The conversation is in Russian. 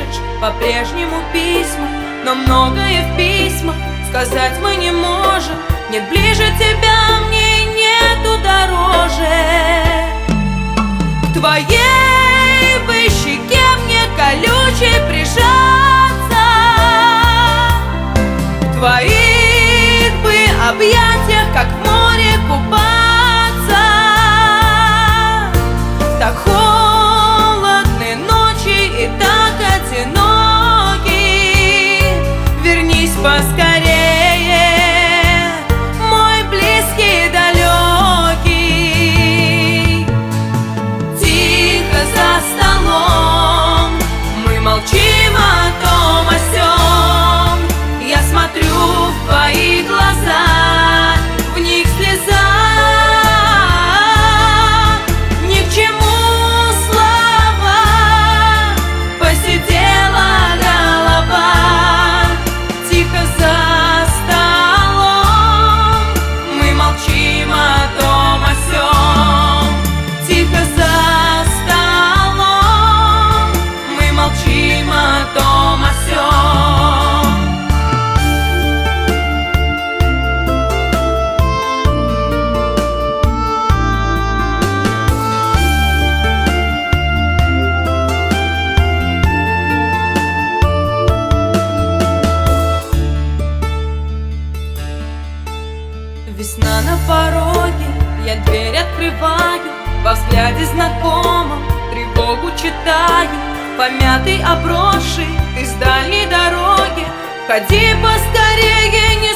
пишешь по-прежнему письма, но многое в письмах сказать мы не можем. Нет ближе тебя мне нету дороже. К твоей бы щеке мне колючей прижаться, в твоих бы объятиях, как в море, купаться. Так холодны ночи и так одиноки. Вернись поскорее, мой близкий и далекий. Тихо за столом мы молчим о том, о сём. Я смотрю в твои глаза, в них слеза. Ни к чему слова, посидела голова. Тихо за столом мы молчим о том, о сём. Тихо за столом мы молчим о том, о сём. Весна на пороге, я дверь открываю, во взгляде знакомом тревогу читаю. Помятый, обросший, ты с дальней дороги, входи поскорее, не